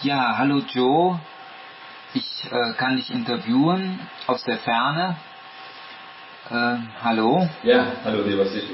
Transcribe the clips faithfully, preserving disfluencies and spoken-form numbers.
Ja, hallo Joe. Ich äh, kann dich interviewen aus der Ferne. Äh, hallo. Ja, hallo lieber Situ.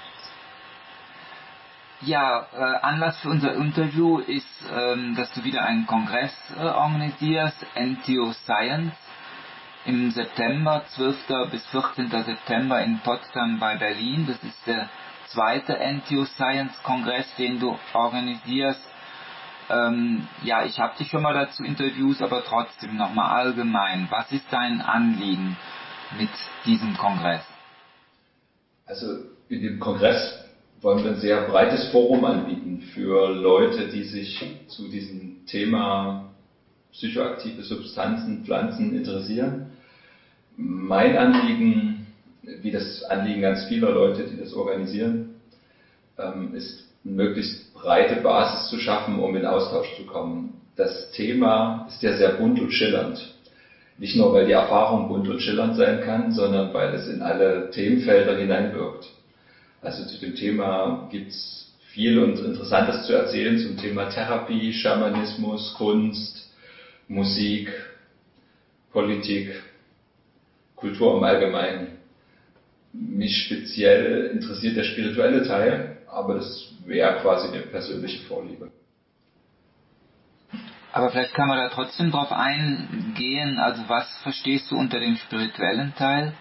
Ja, äh, Anlass für unser Interview ist, ähm, dass du wieder einen Kongress äh, organisierst, Entheoscience, im September, zwölften bis vierzehnten September in Potsdam bei Berlin. Das ist der zweite Entheoscience-Kongress, den du organisierst. Ähm, ja, ich habe dich schon mal dazu interviewt, aber trotzdem nochmal allgemein. Was ist dein Anliegen mit diesem Kongress? Also in dem Kongress wollen wir ein sehr breites Forum anbieten für Leute, die sich zu diesem Thema psychoaktive Substanzen, Pflanzen interessieren. Mein Anliegen, wie das Anliegen ganz vieler Leute, die das organisieren, ist, eine möglichst breite Basis zu schaffen, um in Austausch zu kommen. Das Thema ist ja sehr bunt und schillernd. Nicht nur, weil die Erfahrung bunt und schillernd sein kann, sondern weil es in alle Themenfelder hineinwirkt. Also zu dem Thema gibt es viel und Interessantes zu erzählen zum Thema Therapie, Schamanismus, Kunst, Musik, Politik, Kultur im Allgemeinen. Mich speziell interessiert der spirituelle Teil, aber das wäre quasi eine persönliche Vorliebe. Aber vielleicht kann man da trotzdem drauf eingehen, also was verstehst du unter dem spirituellen Teil?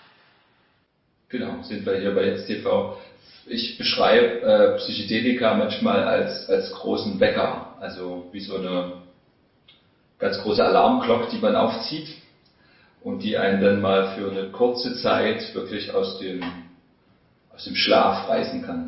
Genau, sind wir hier bei Jetzt T V. Ich beschreibe äh, Psychedelika manchmal als, als großen Wecker, also wie so eine ganz große Alarmglocke, die man aufzieht und die einen dann mal für eine kurze Zeit wirklich aus dem, aus dem Schlaf reißen kann.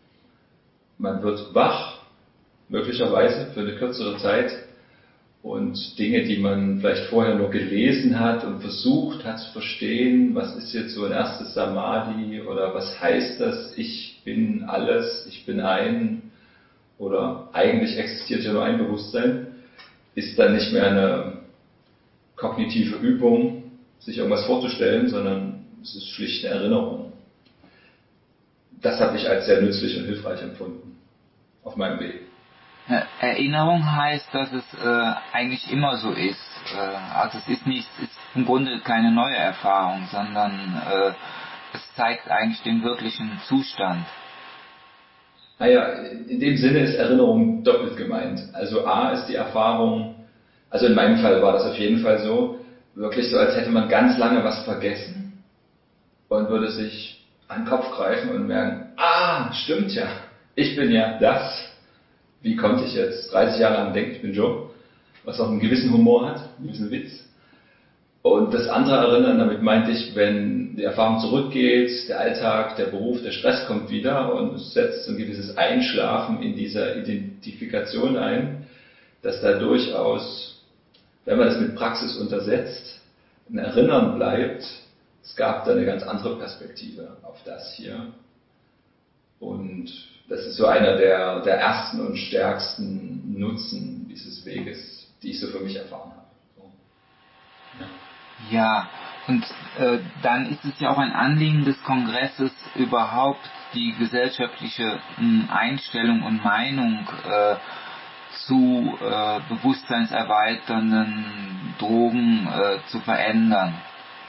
Man wird wach, möglicherweise für eine kürzere Zeit, und Dinge, die man vielleicht vorher nur gelesen hat und versucht hat zu verstehen, was ist jetzt so ein erstes Samadhi oder was heißt das, ich bin alles, ich bin ein, oder eigentlich existiert ja nur ein Bewusstsein, ist dann nicht mehr eine kognitive Übung, sich irgendwas vorzustellen, sondern es ist schlicht eine Erinnerung. Das habe ich als sehr nützlich und hilfreich empfunden auf meinem Weg. Erinnerung heißt, dass es äh, eigentlich immer so ist. Äh, also es ist nicht, es ist im Grunde keine neue Erfahrung, sondern äh, es zeigt eigentlich den wirklichen Zustand. Naja, in dem Sinne ist Erinnerung doppelt gemeint. Also A ist die Erfahrung, also in meinem Fall war das auf jeden Fall so, wirklich so, als hätte man ganz lange was vergessen und würde sich an den Kopf greifen und merken, ah, stimmt ja, ich bin ja das. Wie konnte ich jetzt dreißig Jahre lang denken, ich bin Joe, was auch einen gewissen Humor hat, einen gewissen Witz. Und das andere Erinnern, damit meinte ich, wenn die Erfahrung zurückgeht, der Alltag, der Beruf, der Stress kommt wieder und es setzt so ein gewisses Einschlafen in dieser Identifikation ein, dass da durchaus, wenn man das mit Praxis untersetzt, ein Erinnern bleibt, es gab da eine ganz andere Perspektive auf das hier. Und das ist so einer der, der ersten und stärksten Nutzen dieses Weges, die ich so für mich erfahren habe. So. Ja. ja, und äh, dann ist es ja auch ein Anliegen des Kongresses, überhaupt die gesellschaftliche mh, Einstellung und Meinung äh, zu äh, bewusstseinserweiternden Drogen äh, zu verändern.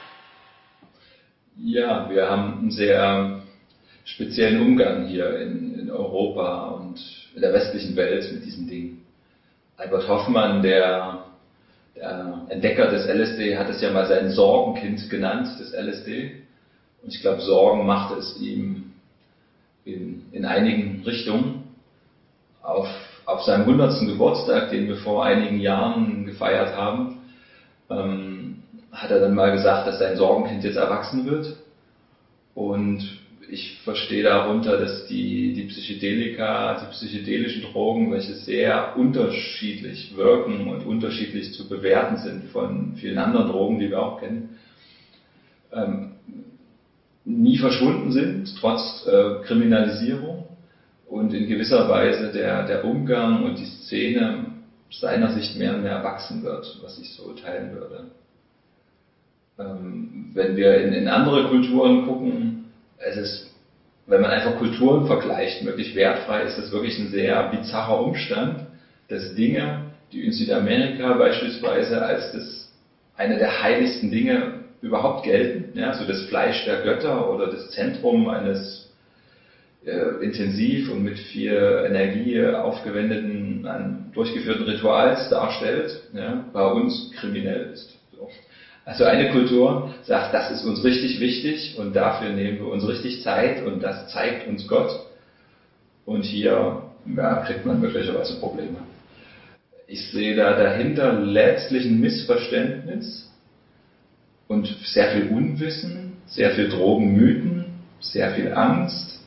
Ja, wir haben einen sehr speziellen Umgang hier in, in Europa und in der westlichen Welt mit diesen Dingen. Albert Hoffmann, der, der Entdecker des L S D, hat es ja mal sein Sorgenkind genannt, das L S D. Und ich glaube, Sorgen machte es ihm in, in einigen Richtungen. Auf, auf seinem hundertsten Geburtstag, den wir vor einigen Jahren gefeiert haben, ähm, hat er dann mal gesagt, dass sein Sorgenkind jetzt erwachsen wird. Und ich verstehe darunter, dass die, die Psychedelika, die psychedelischen Drogen, welche sehr unterschiedlich wirken und unterschiedlich zu bewerten sind von vielen anderen Drogen, die wir auch kennen, ähm, nie verschwunden sind, trotz äh, Kriminalisierung, und in gewisser Weise der, der Umgang und die Szene seiner Sicht mehr und mehr erwachsen wird, was ich so teilen würde. Ähm, wenn wir in, in andere Kulturen gucken, es ist, wenn man einfach Kulturen vergleicht, wirklich wertfrei, ist es wirklich ein sehr bizarrer Umstand, dass Dinge, die in Südamerika beispielsweise als das eine der heiligsten Dinge überhaupt gelten, ja, so das Fleisch der Götter oder das Zentrum eines äh, intensiv und mit viel Energie aufgewendeten, an, durchgeführten Rituals darstellt, ja, bei uns kriminell ist. So. Also eine Kultur sagt, das ist uns richtig wichtig und dafür nehmen wir uns richtig Zeit und das zeigt uns Gott. Und hier ja, kriegt man möglicherweise Probleme. Ich sehe da dahinter letztlich ein Missverständnis und sehr viel Unwissen, sehr viel Drogenmythen, sehr viel Angst.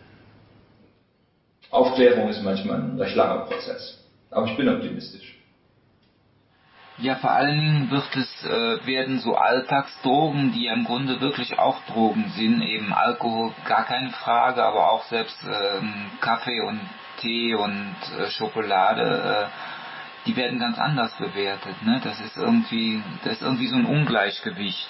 Aufklärung ist manchmal ein recht langer Prozess. Aber ich bin optimistisch. Ja, vor allen Dingen wird es, äh, werden so Alltagsdrogen, die ja im Grunde wirklich auch Drogen sind, eben Alkohol, gar keine Frage, aber auch selbst äh, Kaffee und Tee und äh, Schokolade, äh, die werden ganz anders bewertet, ne? Das ist irgendwie, das ist irgendwie so ein Ungleichgewicht.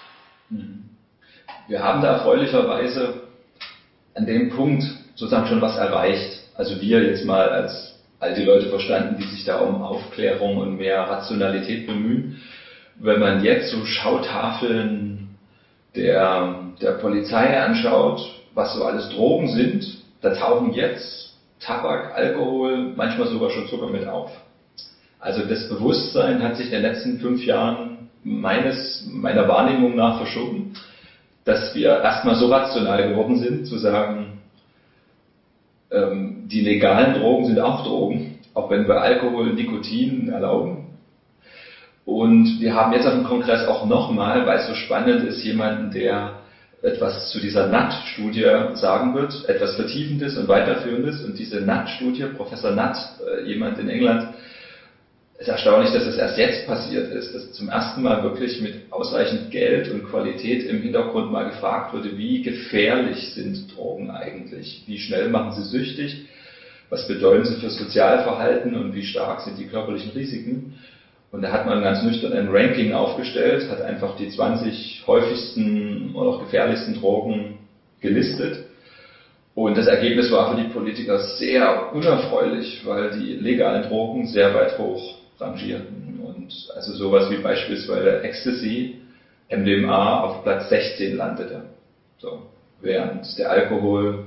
Wir haben da erfreulicherweise an dem Punkt sozusagen schon was erreicht. Also wir jetzt mal als all die Leute verstanden, die sich da um Aufklärung und mehr Rationalität bemühen. Wenn man jetzt so Schautafeln der, der Polizei anschaut, was so alles Drogen sind, da tauchen jetzt Tabak, Alkohol, manchmal sogar schon Zucker mit auf. Also das Bewusstsein hat sich in den letzten fünf Jahren meines, meiner Wahrnehmung nach verschoben, dass wir erstmal so rational geworden sind, zu sagen, ähm, die legalen Drogen sind auch Drogen, auch wenn wir Alkohol, Nikotin erlauben. Und wir haben jetzt auf dem Kongress auch nochmal, weil es so spannend ist, jemanden, der etwas zu dieser N A T-Studie sagen wird, etwas Vertiefendes und Weiterführendes. Und diese N A T-Studie, Professor Nutt, äh, jemand in England, es ist erstaunlich, dass es erst jetzt passiert ist, dass zum ersten Mal wirklich mit ausreichend Geld und Qualität im Hintergrund mal gefragt wurde, wie gefährlich sind Drogen eigentlich? Wie schnell machen sie süchtig? Was bedeuten sie für Sozialverhalten und wie stark sind die körperlichen Risiken? Und da hat man ganz nüchtern ein Ranking aufgestellt, hat einfach die zwanzig häufigsten oder auch gefährlichsten Drogen gelistet. Und das Ergebnis war für die Politiker sehr unerfreulich, weil die legalen Drogen sehr weit hoch rangierten und also sowas wie beispielsweise Ecstasy, M D M A auf Platz sechzehn landete. So. Während der Alkohol,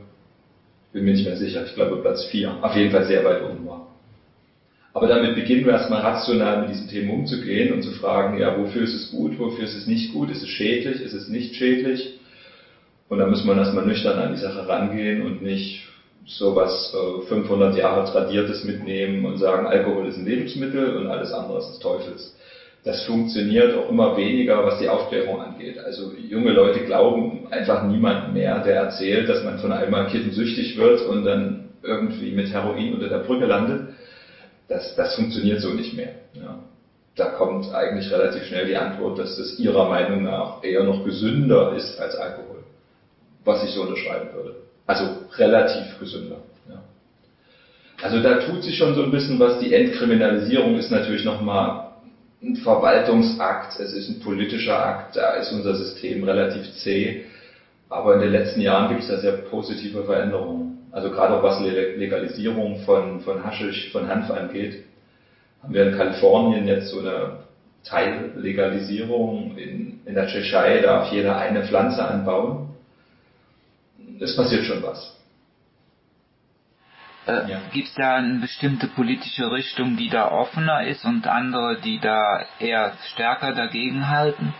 bin mir nicht mehr sicher, ich glaube Platz vier, auf jeden Fall sehr weit oben war. Aber damit beginnen wir erstmal rational mit diesen Themen umzugehen und zu fragen, ja, wofür ist es gut, wofür ist es nicht gut, ist es schädlich, ist es nicht schädlich? Und dann muss man erstmal nüchtern an die Sache rangehen und nicht sowas äh, fünfhundert Jahre Tradiertes mitnehmen und sagen, Alkohol ist ein Lebensmittel und alles andere ist des Teufels. Das funktioniert auch immer weniger, was die Aufklärung angeht. Also junge Leute glauben einfach niemand mehr, der erzählt, dass man von einmal kiffensüchtig wird und dann irgendwie mit Heroin unter der Brücke landet. Das, das funktioniert so nicht mehr. Ja. Da kommt eigentlich relativ schnell die Antwort, dass das ihrer Meinung nach eher noch gesünder ist als Alkohol. Was ich so unterschreiben würde. Also relativ gesünder. Ja. Also da tut sich schon so ein bisschen was. Die Entkriminalisierung ist natürlich nochmal ein Verwaltungsakt, es ist ein politischer Akt, da ist unser System relativ zäh. Aber in den letzten Jahren gibt es da sehr positive Veränderungen. Also gerade auch was Legalisierung von, von Haschisch, von Hanf angeht, haben wir in Kalifornien jetzt so eine Teillegalisierung. In, in der Tschechei darf jeder eine Pflanze anbauen. Es passiert schon was. Äh, ja. Gibt es da eine bestimmte politische Richtung, die da offener ist und andere, die da eher stärker dagegen halten?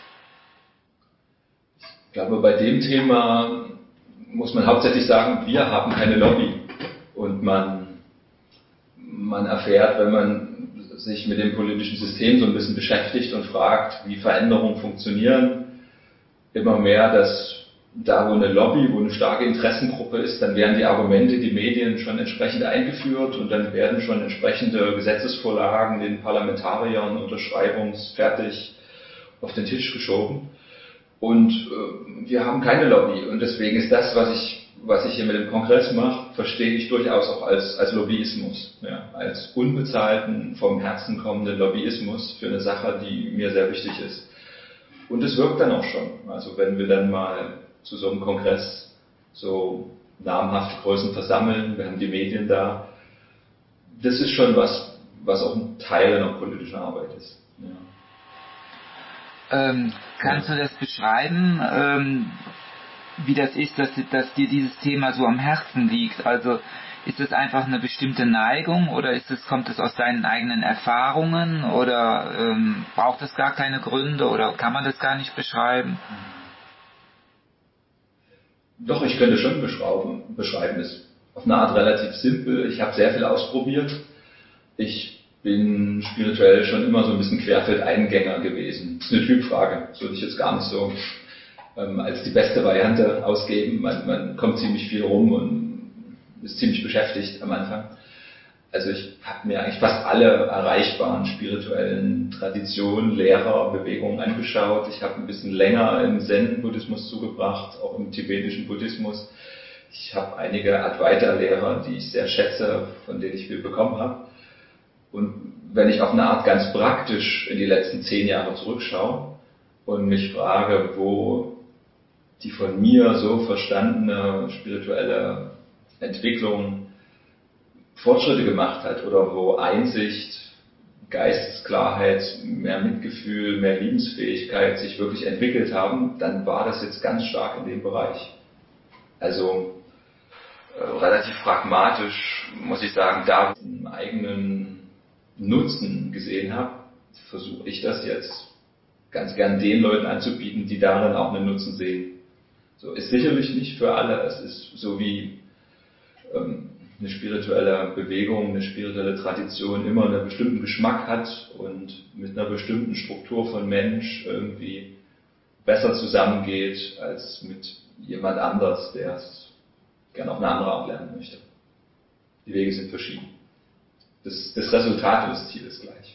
Ich glaube, bei dem Thema muss man hauptsächlich sagen, wir haben keine Lobby. Und man, man erfährt, wenn man sich mit dem politischen System so ein bisschen beschäftigt und fragt, wie Veränderungen funktionieren, immer mehr, dass da, wo eine Lobby, wo eine starke Interessengruppe ist, dann werden die Argumente, die Medien schon entsprechend eingeführt und dann werden schon entsprechende Gesetzesvorlagen den Parlamentariern unterschreibungsfertig auf den Tisch geschoben. Und äh, wir haben keine Lobby und deswegen ist das, was ich, was ich hier mit dem Kongress mache, verstehe ich durchaus auch als, als Lobbyismus, ja, als unbezahlten, vom Herzen kommenden Lobbyismus für eine Sache, die mir sehr wichtig ist. Und es wirkt dann auch schon. Also wenn wir dann mal zu so einem Kongress so namhafte Größen versammeln, wir haben die Medien da, das ist schon was, was auch ein Teil einer politischen Arbeit ist. Ja. Ähm, kannst du das beschreiben, ähm, wie das ist, dass, dass dir dieses Thema so am Herzen liegt? Also ist es einfach eine bestimmte Neigung oder ist es, kommt es aus deinen eigenen Erfahrungen oder ähm, braucht es gar keine Gründe oder kann man das gar nicht beschreiben? Doch, ich könnte schon beschreiben, beschreiben. Es ist auf eine Art relativ simpel. Ich habe sehr viel ausprobiert. Ich bin spirituell schon immer so ein bisschen Querfeldeingänger gewesen. Das ist eine Typfrage. Das würde ich jetzt gar nicht so ähm, als die beste Variante ausgeben. Man, man kommt ziemlich viel rum und ist ziemlich beschäftigt am Anfang. Also ich habe mir eigentlich fast alle erreichbaren spirituellen Traditionen, Lehrer, Bewegungen angeschaut. Ich habe ein bisschen länger im Zen-Buddhismus zugebracht, auch im tibetischen Buddhismus. Ich habe einige Advaita-Lehrer, die ich sehr schätze, von denen ich viel bekommen habe. Und wenn ich auf eine Art ganz praktisch in die letzten zehn Jahre zurückschaue und mich frage, wo die von mir so verstandene spirituelle Entwicklung Fortschritte gemacht hat oder wo Einsicht, Geistesklarheit, mehr Mitgefühl, mehr Liebensfähigkeit sich wirklich entwickelt haben, dann war das jetzt ganz stark in dem Bereich. Also äh, relativ pragmatisch muss ich sagen, da ich einen eigenen Nutzen gesehen habe, versuche ich das jetzt ganz gern den Leuten anzubieten, die darin auch einen Nutzen sehen. So ist sicherlich nicht für alle. Es ist so wie ähm, eine spirituelle Bewegung, eine spirituelle Tradition immer einen bestimmten Geschmack hat und mit einer bestimmten Struktur von Mensch irgendwie besser zusammengeht als mit jemand anders, der es gerne auf eine andere Art lernen möchte. Die Wege sind verschieden. Das, das Resultat und das Ziel ist gleich.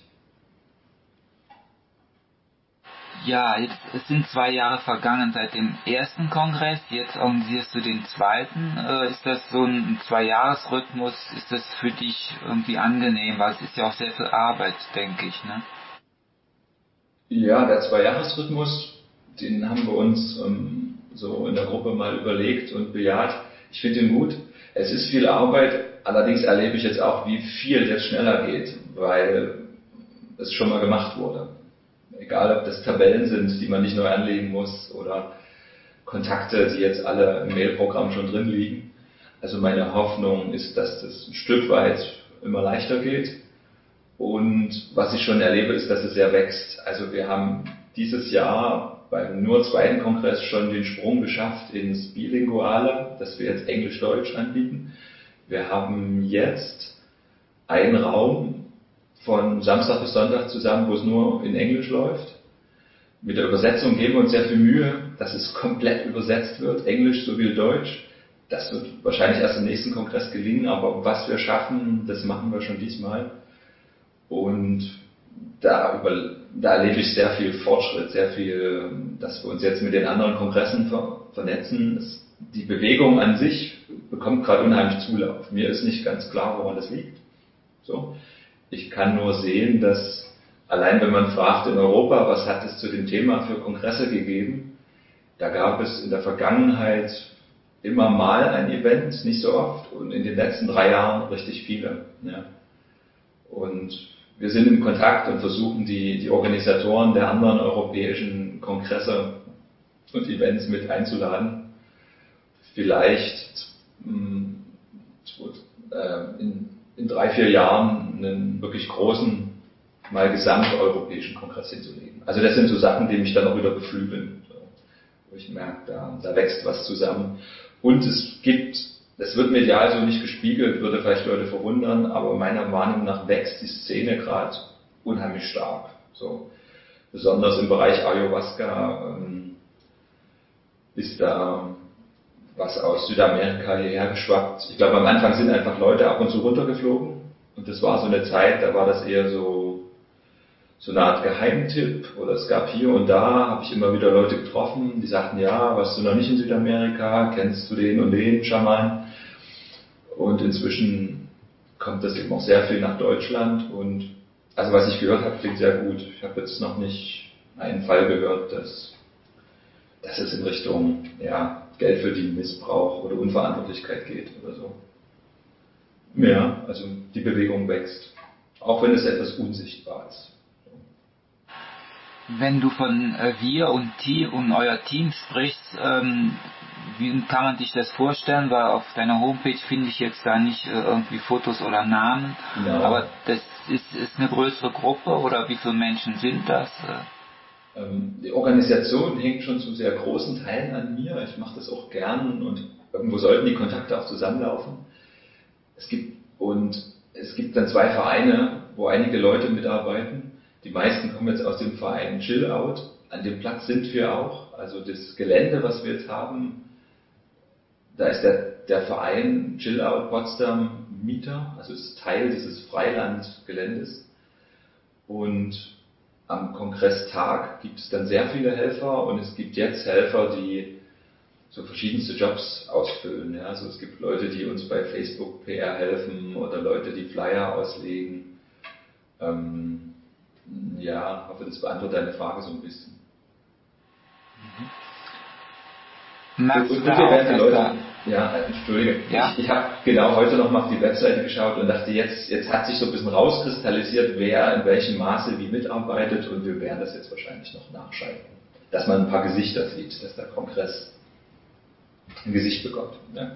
Ja, jetzt es sind zwei Jahre vergangen seit dem ersten Kongress, jetzt organisierst du den zweiten. Äh, ist das so ein Zwei-Jahres-Rhythmus? Ist das für dich irgendwie angenehm? Weil es ist ja auch sehr viel Arbeit, denke ich, ne? Ja, der Zwei-Jahres-Rhythmus, den haben wir uns ähm, so in der Gruppe mal überlegt und bejaht. Ich finde ihn gut. Es ist viel Arbeit, allerdings erlebe ich jetzt auch, wie viel jetzt schneller geht, weil es schon mal gemacht wurde. Egal, ob das Tabellen sind, die man nicht neu anlegen muss oder Kontakte, die jetzt alle im Mailprogramm schon drin liegen. Also meine Hoffnung ist, dass das ein Stück weit immer leichter geht. Und was ich schon erlebe, ist, dass es sehr wächst. Also wir haben dieses Jahr beim nur zweiten Kongress schon den Sprung geschafft ins Bilinguale, dass wir jetzt Englisch-Deutsch anbieten. Wir haben jetzt einen Raum von Samstag bis Sonntag zusammen, wo es nur in Englisch läuft. Mit der Übersetzung geben wir uns sehr viel Mühe, dass es komplett übersetzt wird, Englisch sowie Deutsch. Das wird wahrscheinlich erst im nächsten Kongress gelingen, aber was wir schaffen, das machen wir schon diesmal. Und da, über, da erlebe ich sehr viel Fortschritt, sehr viel, dass wir uns jetzt mit den anderen Kongressen ver, vernetzen. Es, die Bewegung an sich bekommt gerade unheimlich Zulauf. Mir ist nicht ganz klar, woran das liegt. So. Ich kann nur sehen, dass allein wenn man fragt in Europa, was hat es zu dem Thema für Kongresse gegeben, da gab es in der Vergangenheit immer mal ein Event, nicht so oft, und in den letzten drei Jahren richtig viele. Ja. Und wir sind im Kontakt und versuchen die, die Organisatoren der anderen europäischen Kongresse und Events mit einzuladen. Vielleicht mh, in, in drei, vier Jahren einen wirklich großen, mal gesamteuropäischen Kongress hinzulegen. Also das sind so Sachen, die mich dann auch wieder beflügeln. So, wo ich merke, da, da wächst was zusammen. Und es gibt, es wird medial so nicht gespiegelt, würde vielleicht Leute verwundern, aber meiner Wahrnehmung nach wächst die Szene gerade unheimlich stark. So, besonders im Bereich Ayahuasca ähm, ist da was aus Südamerika hierher geschwappt. Ich glaube, am Anfang sind einfach Leute ab und zu runtergeflogen. Und das war so eine Zeit, da war das eher so, so eine Art Geheimtipp. Oder es gab hier und da, habe ich immer wieder Leute getroffen, die sagten, ja, warst du noch nicht in Südamerika? Kennst du den und den Schaman? Und inzwischen kommt das eben auch sehr viel nach Deutschland. Und also was ich gehört habe, klingt sehr gut. Ich habe jetzt noch nicht einen Fall gehört, dass, dass es in Richtung, ja, Geld verdienen, Missbrauch oder Unverantwortlichkeit geht oder so. Ja, also die Bewegung wächst. auch wenn es etwas unsichtbar ist. Wenn du von äh, wir und Team und euer Team sprichst, ähm, wie kann man sich das vorstellen? Weil auf deiner Homepage finde ich jetzt da nicht äh, irgendwie Fotos oder Namen, Genau. aber das ist, ist eine größere Gruppe oder wie viele Menschen sind das? Ähm, die Organisation hängt schon zu sehr großen Teilen an mir. Ich mache das auch gern und irgendwo sollten die Kontakte auch zusammenlaufen. Es gibt, und es gibt dann zwei Vereine, wo einige Leute mitarbeiten. Die meisten kommen jetzt aus dem Verein Chill Out. An dem Platz sind wir auch. Also das Gelände, was wir jetzt haben, da ist der, der Verein Chill Out Potsdam Mieter, also ist Teil dieses Freilandgeländes. Und am Kongresstag gibt es dann sehr viele Helfer und es gibt jetzt Helfer, die so verschiedenste Jobs ausfüllen. Ja. Also es gibt Leute, die uns bei Facebook P R helfen oder Leute, die Flyer auslegen. Ähm, ja, hoffe, das beantwortet deine Frage so ein bisschen. Mhm. Und, und, und wir werden die Leute, ja, entschuldige, ja? ich, ich habe genau heute noch mal auf die Webseite geschaut und dachte, jetzt, jetzt hat sich so ein bisschen rauskristallisiert, wer in welchem Maße wie mitarbeitet und wir werden das jetzt wahrscheinlich noch nachschalten. Dass man ein paar Gesichter sieht, dass der Kongress ein Gesicht bekommt. Ja.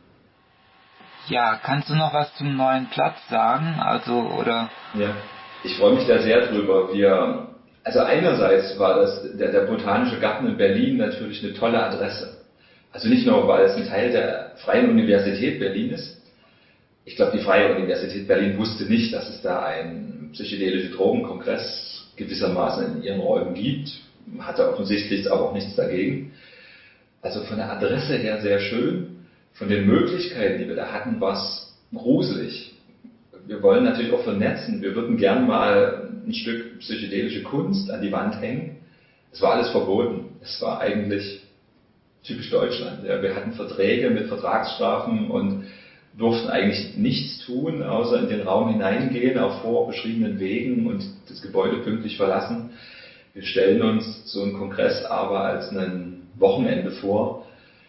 Ja, kannst du noch was zum neuen Platz sagen? Also, oder? Ja, ich freue mich da sehr drüber. Wir, also einerseits war das, der, der Botanische Garten in Berlin natürlich eine tolle Adresse. Also nicht nur, weil es ein Teil der Freien Universität Berlin ist. Ich glaube, die Freie Universität Berlin wusste nicht, dass es da einen psychedelische Drogenkongress gewissermaßen in ihren Räumen gibt. Hatte offensichtlich aber auch nichts dagegen. Also von der Adresse her sehr schön. Von den Möglichkeiten, die wir da hatten, war es gruselig. Wir wollen natürlich auch vernetzen. Wir würden gern mal ein Stück psychedelische Kunst an die Wand hängen. Es war alles verboten. Es war eigentlich typisch Deutschland. Ja, wir hatten Verträge mit Vertragsstrafen und durften eigentlich nichts tun, außer in den Raum hineingehen, auf vorbeschriebenen Wegen und das Gebäude pünktlich verlassen. Wir stellen uns so einen Kongress aber als ein Wochenende vor,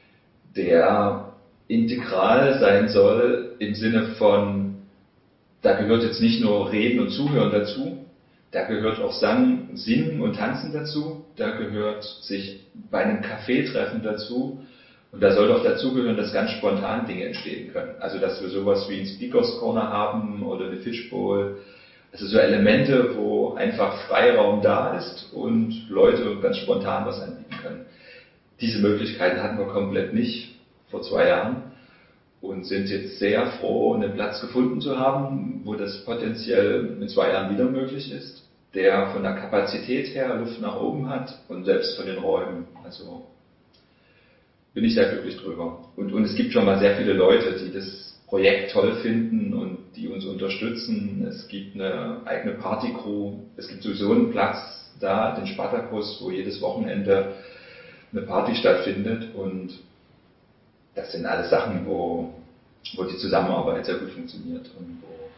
der integral sein soll im Sinne von, da gehört jetzt nicht nur Reden und Zuhören dazu, da gehört auch Sang, Singen und Tanzen dazu, da gehört sich bei einem Café-Treffen dazu und da soll doch dazugehören, dass ganz spontan Dinge entstehen können. Also dass wir sowas wie ein Speakers Corner haben oder eine Fishbowl, also so Elemente, wo einfach Freiraum da ist und Leute ganz spontan was anbieten können. Diese Möglichkeiten hatten wir komplett nicht vor zwei Jahren und sind jetzt sehr froh, einen Platz gefunden zu haben, wo das potenziell in zwei Jahren wieder möglich ist, der von der Kapazität her Luft nach oben hat und selbst von den Räumen. Also bin ich sehr glücklich drüber. Und, und es gibt schon mal sehr viele Leute, die das Projekt toll finden und die uns unterstützen. Es gibt eine eigene Partycrew. Es gibt sowieso einen Platz da, den Spartakus, wo jedes Wochenende eine Party stattfindet und das sind alles Sachen, wo, wo die Zusammenarbeit sehr gut funktioniert und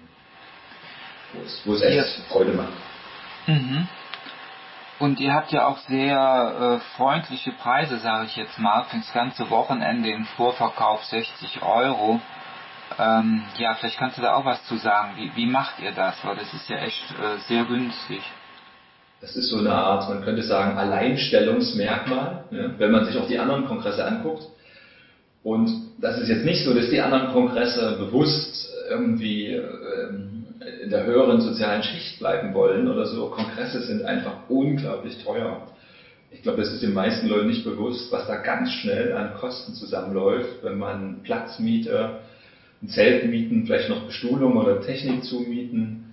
wo, wo, es, wo es echt yes. Freude macht. Mhm. Und ihr habt ja auch sehr äh, freundliche Preise, sage ich jetzt mal, für das ganze Wochenende im Vorverkauf sechzig Euro. Ähm, ja, vielleicht kannst du da auch was zu sagen. Wie, wie macht ihr das? Weil das ist ja echt äh, sehr günstig. Das ist so eine Art, man könnte sagen, Alleinstellungsmerkmal, ja, wenn man sich auch die anderen Kongresse anguckt. Und das ist jetzt nicht so, dass die anderen Kongresse bewusst irgendwie ähm, in der höheren sozialen Schicht bleiben wollen oder so. Kongresse sind einfach unglaublich teuer. Ich glaube, das ist den meisten Leuten nicht bewusst, was da ganz schnell an Kosten zusammenläuft, wenn man Platz miete, ein Zelt mieten, vielleicht noch Bestuhlung oder Technik zumieten.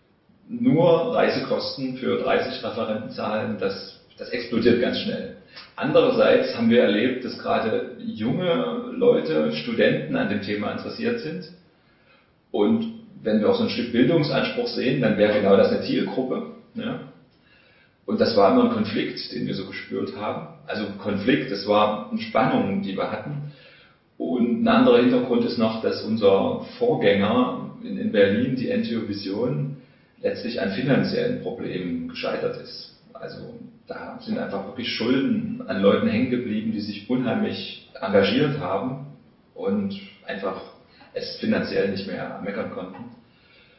Nur Reisekosten für dreißig Referenten zahlen, das, das explodiert ganz schnell. Andererseits haben wir erlebt, dass gerade junge Leute, Studenten an dem Thema interessiert sind. Und wenn wir auch so ein Stück Bildungsanspruch sehen, dann wäre genau das eine Zielgruppe. Ja? Und das war immer ein Konflikt, den wir so gespürt haben. Also Konflikt, das war eine Spannung, die wir hatten. Und ein anderer Hintergrund ist noch, dass unser Vorgänger in, in Berlin, die N T O Vision, letztlich an finanziellen Problemen gescheitert ist. Also da sind einfach wirklich Schulden an Leuten hängen geblieben, die sich unheimlich engagiert haben und einfach es finanziell nicht mehr meckern konnten.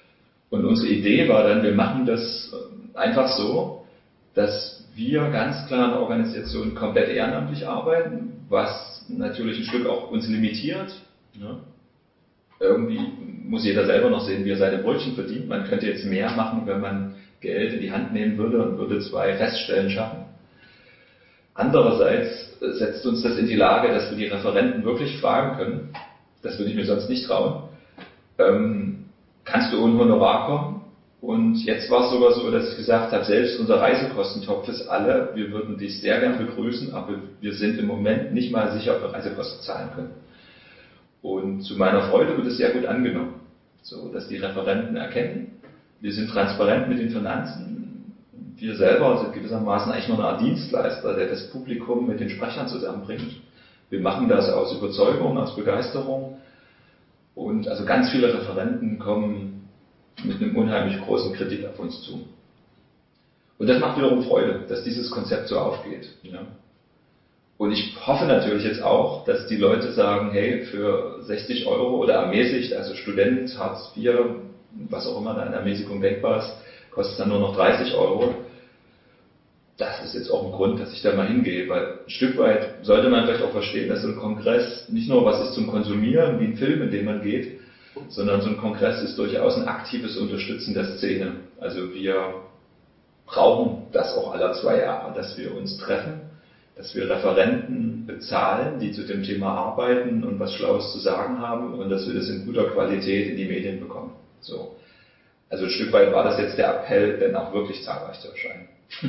Und unsere Idee war dann, wir machen das einfach so, dass wir ganz klar in der Organisation komplett ehrenamtlich arbeiten, was natürlich ein Stück auch uns limitiert. Ne? Irgendwie muss jeder selber noch sehen, wie er seine Brötchen verdient. Man könnte jetzt mehr machen, wenn man Geld in die Hand nehmen würde und würde zwei Feststellen schaffen. Andererseits setzt uns das in die Lage, dass wir die Referenten wirklich fragen können. Das würde ich mir sonst nicht trauen. Ähm, kannst du ohne Honorar kommen? Und jetzt war es sogar so, dass ich gesagt habe, selbst unser Reisekostentopf ist alle. Wir würden dich sehr gern begrüßen, aber wir sind im Moment nicht mal sicher, ob wir Reisekosten zahlen können. Und zu meiner Freude wird es sehr gut angenommen, so dass die Referenten erkennen, wir sind transparent mit den Finanzen. Wir selber sind gewissermaßen eigentlich nur eine Art Dienstleister, der das Publikum mit den Sprechern zusammenbringt. Wir machen das aus Überzeugung, aus Begeisterung. Und also ganz viele Referenten kommen mit einem unheimlich großen Kritik auf uns zu. Und das macht wiederum Freude, dass dieses Konzept so aufgeht. Ja. Und ich hoffe natürlich jetzt auch, dass die Leute sagen, hey, für sechzig Euro oder ermäßigt, also Student, Hartz vier, was auch immer da in Ermäßigung denkbar ist, kostet dann nur noch dreißig Euro. Das ist jetzt auch ein Grund, dass ich da mal hingehe, weil ein Stück weit sollte man vielleicht auch verstehen, dass so ein Kongress nicht nur was ist zum Konsumieren, wie ein Film, in den man geht, sondern so ein Kongress ist durchaus ein aktives Unterstützen der Szene. Also wir brauchen das auch alle zwei Jahre, dass wir uns treffen, dass wir Referenten bezahlen, die zu dem Thema arbeiten und was Schlaues zu sagen haben und dass wir das in guter Qualität in die Medien bekommen. So. Also ein Stück weit war das jetzt der Appell, denn auch wirklich zahlreich zu erscheinen.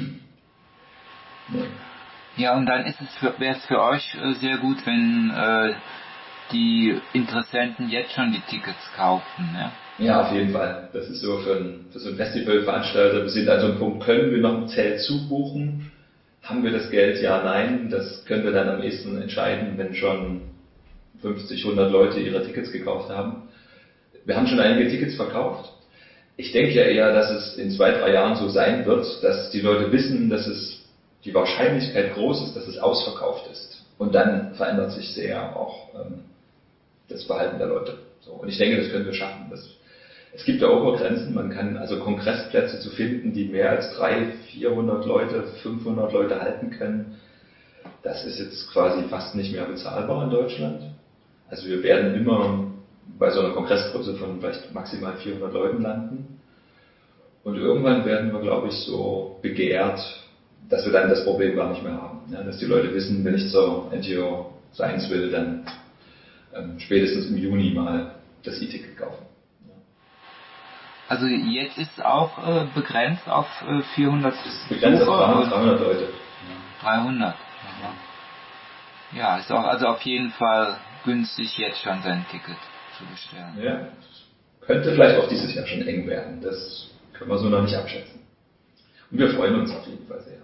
Ja. Ja, und dann ist es wäre es für euch äh, sehr gut, wenn äh, die Interessenten jetzt schon die Tickets kaufen. Ja? Ja, auf jeden Fall. Das ist so für, ein, für so ein Festivalveranstalter. Wir sind an so einem Punkt, können wir noch ein Zelt zubuchen? Haben wir das Geld? Ja, nein. Das können wir dann am ehesten entscheiden, wenn schon fünfzig, hundert Leute ihre Tickets gekauft haben. Wir haben schon einige Tickets verkauft. Ich denke ja eher, dass es in zwei, drei Jahren so sein wird, dass die Leute wissen, dass es die Wahrscheinlichkeit groß ist, dass es ausverkauft ist. Und dann verändert sich sehr auch ähm, das Verhalten der Leute. So, und ich denke, das können wir schaffen. Das, es gibt ja Obergrenzen. Man kann also Kongressplätze zu finden, die mehr als dreihundert, vierhundert Leute, fünfhundert Leute halten können. Das ist jetzt quasi fast nicht mehr bezahlbar in Deutschland. Also wir werden immer bei so einer Kongressgröße von vielleicht maximal vierhundert Leuten landen. Und irgendwann werden wir, glaube ich, so begehrt, dass wir dann das Problem gar nicht mehr haben. Ja, dass die Leute wissen, wenn ich zur N T O Science will, dann ähm, spätestens im Juni mal das E-Ticket kaufen. Ja. Also jetzt ist auch äh, begrenzt auf äh, vierhundert begrenzt auf dreihundert Leute. dreihundert. Ja. Ja, ist auch also auf jeden Fall günstig, jetzt schon sein Ticket zu bestellen. Ja, könnte vielleicht auch dieses Jahr schon eng werden. Das können wir so noch nicht abschätzen. Und wir freuen uns auf jeden Fall sehr.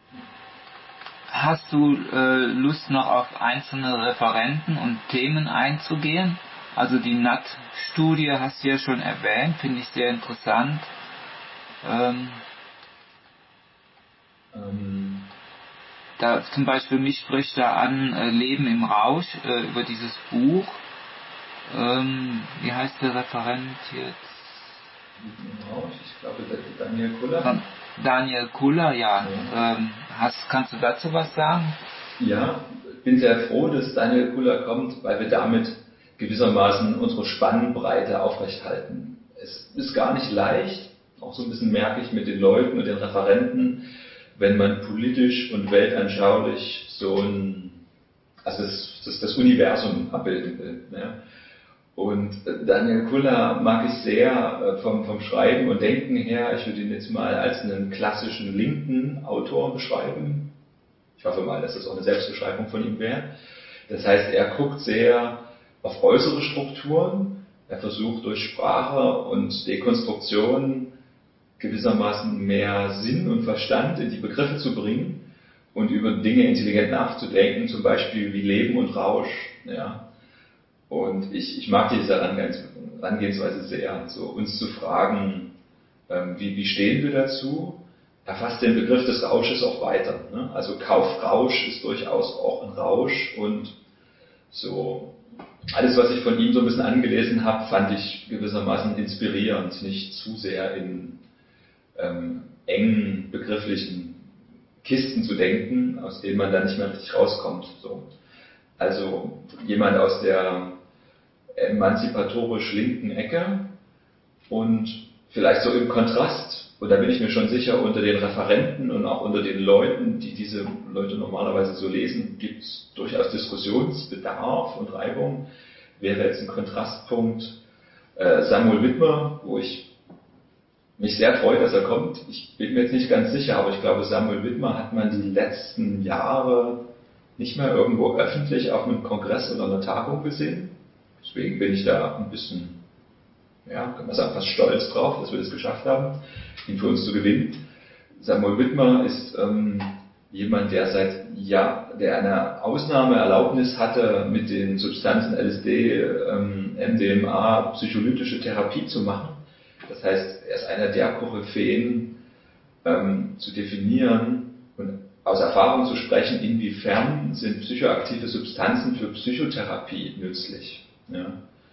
Hast du äh, Lust noch auf einzelne Referenten und Themen einzugehen? Also die N A T-Studie hast du ja schon erwähnt, finde ich sehr interessant. Ähm, ähm. Da zum Beispiel mich spricht da an äh, Leben im Rausch äh, über dieses Buch. Ähm, wie heißt der Referent jetzt? Leben im Rausch, ich glaube Daniel Kuller. Von Daniel Kuller, ja. ja. Ähm, hast, kannst du dazu was sagen? Ja, ich bin sehr froh, dass Daniel Kuller kommt, weil wir damit gewissermaßen unsere Spannbreite aufrechthalten. Es ist gar nicht leicht, auch so ein bisschen merke ich mit den Leuten und den Referenten, wenn man politisch und weltanschaulich so ein, also das, das, das Universum abbilden will. Ja. Und Daniel Kuller mag ich sehr vom, vom Schreiben und Denken her. Ich würde ihn jetzt mal als einen klassischen linken Autor beschreiben. Ich hoffe mal, dass das auch eine Selbstbeschreibung von ihm wäre. Das heißt, er guckt sehr auf äußere Strukturen. Er versucht durch Sprache und Dekonstruktion gewissermaßen mehr Sinn und Verstand in die Begriffe zu bringen und über Dinge intelligent nachzudenken, zum Beispiel wie Leben und Rausch. Ja. Und ich, ich mag diese Herangehensweise sehr, so uns zu fragen, ähm, wie, wie stehen wir dazu? Er fasst den Begriff des Rausches auch weiter. Ne? Also Kaufrausch ist durchaus auch ein Rausch und so alles, was ich von ihm so ein bisschen angelesen habe, fand ich gewissermaßen inspirierend, nicht zu sehr in ähm, engen begrifflichen Kisten zu denken, aus denen man dann nicht mehr richtig rauskommt. So. Also jemand aus der emanzipatorisch linken Ecke und vielleicht so im Kontrast, und da bin ich mir schon sicher, unter den Referenten und auch unter den Leuten, die diese Leute normalerweise so lesen, gibt es durchaus Diskussionsbedarf und Reibung. Wäre jetzt ein Kontrastpunkt äh, Samuel Wittmer, wo ich mich sehr freue, dass er kommt. Ich bin mir jetzt nicht ganz sicher, aber ich glaube, Samuel Wittmer hat man die letzten Jahre nicht mehr irgendwo öffentlich auf einem Kongress oder einer Tagung gesehen. Deswegen bin ich da ein bisschen, ja, kann man sagen, fast stolz drauf, dass wir das geschafft haben, ihn für uns zu gewinnen. Samuel Wittmer ist ähm, jemand, der seit ja, der eine Ausnahmeerlaubnis hatte, mit den Substanzen L S D, ähm, M D M A, psycholytische Therapie zu machen. Das heißt, er ist einer der Koryphäen, ähm, zu definieren und aus Erfahrung zu sprechen, inwiefern sind psychoaktive Substanzen für Psychotherapie nützlich. Ja.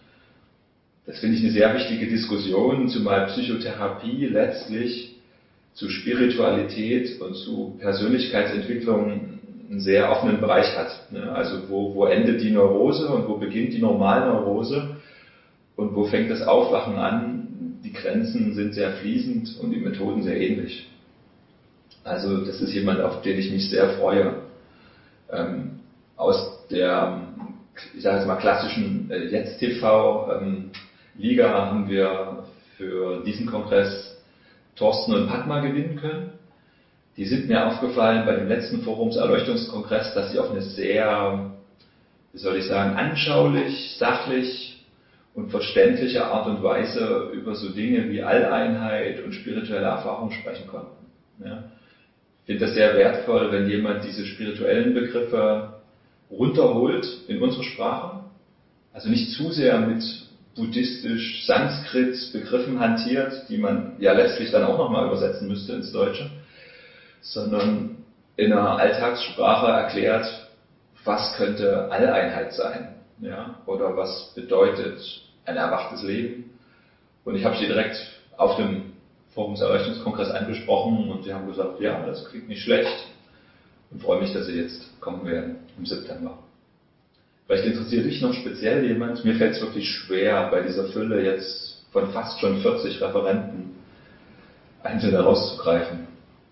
Das finde ich eine sehr wichtige Diskussion, zumal Psychotherapie letztlich zu Spiritualität und zu Persönlichkeitsentwicklung einen sehr offenen Bereich hat. Also wo, wo endet die Neurose und wo beginnt die Normalneurose und wo fängt das Aufwachen an? Die Grenzen sind sehr fließend und die Methoden sehr ähnlich. Also das ist jemand, auf den ich mich sehr freue. Ähm, aus der, ich sage jetzt mal, klassischen äh, Jetzt-T V-Liga ähm, haben wir für diesen Kongress Thorsten und Padma gewinnen können. Die sind mir aufgefallen bei dem letzten Forumserleuchtungskongress, dass sie auf eine sehr, wie soll ich sagen, anschaulich, sachlich und verständliche Art und Weise über so Dinge wie Alleinheit und spirituelle Erfahrung sprechen konnten. Ja. Ich finde das sehr wertvoll, wenn jemand diese spirituellen Begriffe runterholt in unsere Sprache, also nicht zu sehr mit buddhistisch Sanskrit-Begriffen hantiert, die man ja letztlich dann auch nochmal übersetzen müsste ins Deutsche, sondern in einer Alltagssprache erklärt, was könnte Alleinheit sein, ja, oder was bedeutet ein erwachtes Leben. Und ich habe sie direkt auf dem Forumserleuchtungskongress angesprochen und sie haben gesagt, ja, das klingt nicht schlecht und freue mich, dass sie jetzt kommen werden im September. Vielleicht interessiert dich noch speziell jemand, mir fällt es wirklich schwer, bei dieser Fülle jetzt von fast schon vierzig Referenten einzeln herauszugreifen.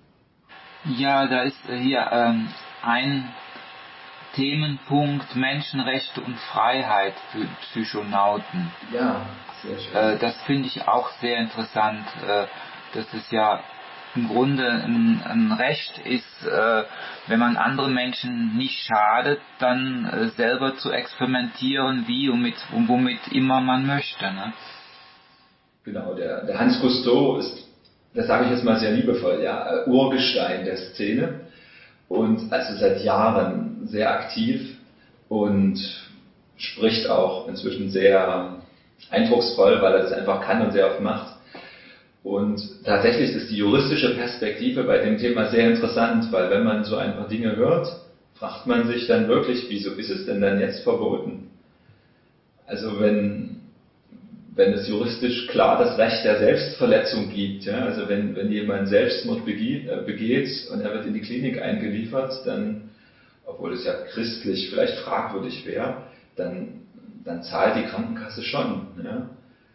Ja, da ist hier ähm, ein Themenpunkt Menschenrechte und Freiheit für Psychonauten. Ja, sehr schön. Äh, das finde ich auch sehr interessant, äh, dass es ja im Grunde ein, ein Recht ist, äh, wenn man anderen Menschen nicht schadet, dann äh, selber zu experimentieren, wie und mit und womit immer man möchte. Ne? Genau, der, der Hans Cousteau ist, das sage ich jetzt mal sehr liebevoll, ja, Urgestein der Szene und also seit Jahren sehr aktiv und spricht auch inzwischen sehr eindrucksvoll, weil er das einfach kann und sehr oft macht. Und tatsächlich ist die juristische Perspektive bei dem Thema sehr interessant, weil wenn man so ein paar Dinge hört, fragt man sich dann wirklich, wieso ist es denn dann jetzt verboten? Also wenn, wenn es juristisch klar das Recht der Selbstverletzung gibt, ja, also wenn, wenn jemand Selbstmord begeht, äh, begeht und er wird in die Klinik eingeliefert, dann, obwohl es ja christlich vielleicht fragwürdig wäre, dann, dann zahlt die Krankenkasse schon. Ja.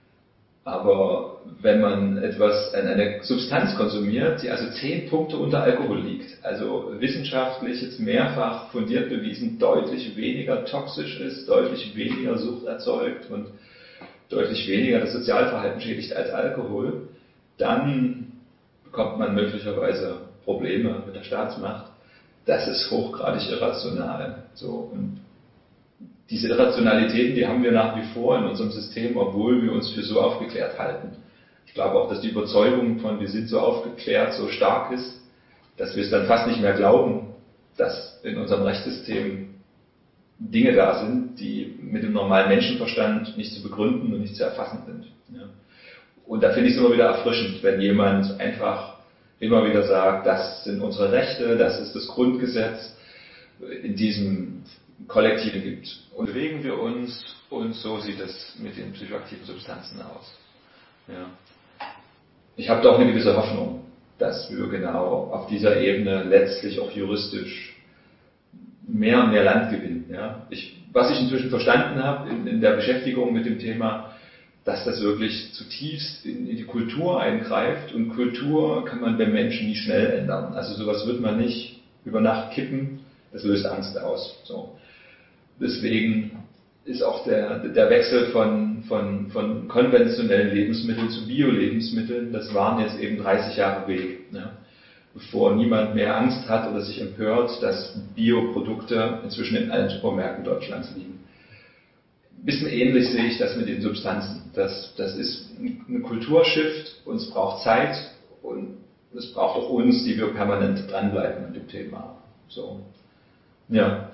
Aber wenn man etwas, eine Substanz konsumiert, die also zehn Punkte unter Alkohol liegt, also wissenschaftlich jetzt mehrfach fundiert bewiesen, deutlich weniger toxisch ist, deutlich weniger Sucht erzeugt und deutlich weniger das Sozialverhalten schädigt als Alkohol, dann bekommt man möglicherweise Probleme mit der Staatsmacht. Das ist hochgradig irrational. So, und diese Irrationalitäten, die haben wir nach wie vor in unserem System, obwohl wir uns für so aufgeklärt halten. Ich glaube auch, dass die Überzeugung von wir sind so aufgeklärt so stark ist, dass wir es dann fast nicht mehr glauben, dass in unserem Rechtssystem Dinge da sind, die mit dem normalen Menschenverstand nicht zu begründen und nicht zu erfassen sind. Ja. Und da finde ich es immer wieder erfrischend, wenn jemand einfach immer wieder sagt, das sind unsere Rechte, das ist das Grundgesetz, in diesem Kollektiven gibt. Und bewegen wir uns und so sieht es mit den psychoaktiven Substanzen aus. Ja. Ich habe doch eine gewisse Hoffnung, dass wir genau auf dieser Ebene letztlich auch juristisch mehr und mehr Land gewinnen. Ja. Ich, was ich inzwischen verstanden habe in, in der Beschäftigung mit dem Thema, dass das wirklich zutiefst in, in die Kultur eingreift, und Kultur kann man beim Menschen nie schnell ändern. Also sowas wird man nicht über Nacht kippen, das löst Angst aus. So. Deswegen ist auch der, der Wechsel von, von, von konventionellen Lebensmitteln zu Bio-Lebensmitteln, das waren jetzt eben dreißig Jahre Weg, ne? Bevor niemand mehr Angst hat oder sich empört, dass Bioprodukte inzwischen in allen Supermärkten Deutschlands liegen. Ein bisschen ähnlich sehe ich das mit den Substanzen. Das, das ist ein Kulturshift, und es braucht Zeit, und es braucht auch uns, die wir permanent dranbleiben mit dem Thema. So. Ja.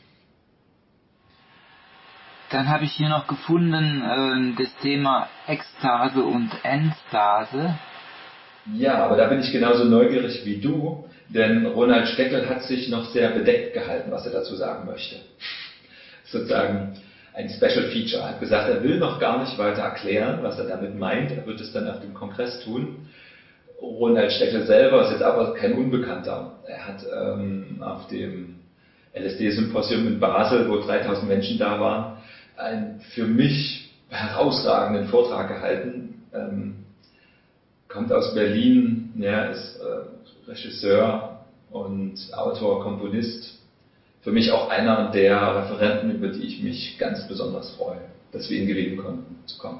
Dann habe ich hier noch gefunden äh, das Thema Ekstase und Enstase. Ja, aber da bin ich genauso neugierig wie du, denn Ronald Steckl hat sich noch sehr bedeckt gehalten, was er dazu sagen möchte. Sozusagen ein Special Feature. Er hat gesagt, er will noch gar nicht weiter erklären, was er damit meint. Er wird es dann auf dem Kongress tun. Ronald Steckl selber ist jetzt aber kein Unbekannter. Er hat ähm, auf dem L S D-Symposium in Basel, wo dreitausend Menschen da waren, einen für mich herausragenden Vortrag gehalten. Ähm, kommt aus Berlin, ja, ist äh, Regisseur und Autor, Komponist. Für mich auch einer der Referenten, über die ich mich ganz besonders freue, dass wir ihn gewinnen konnten, zu kommen.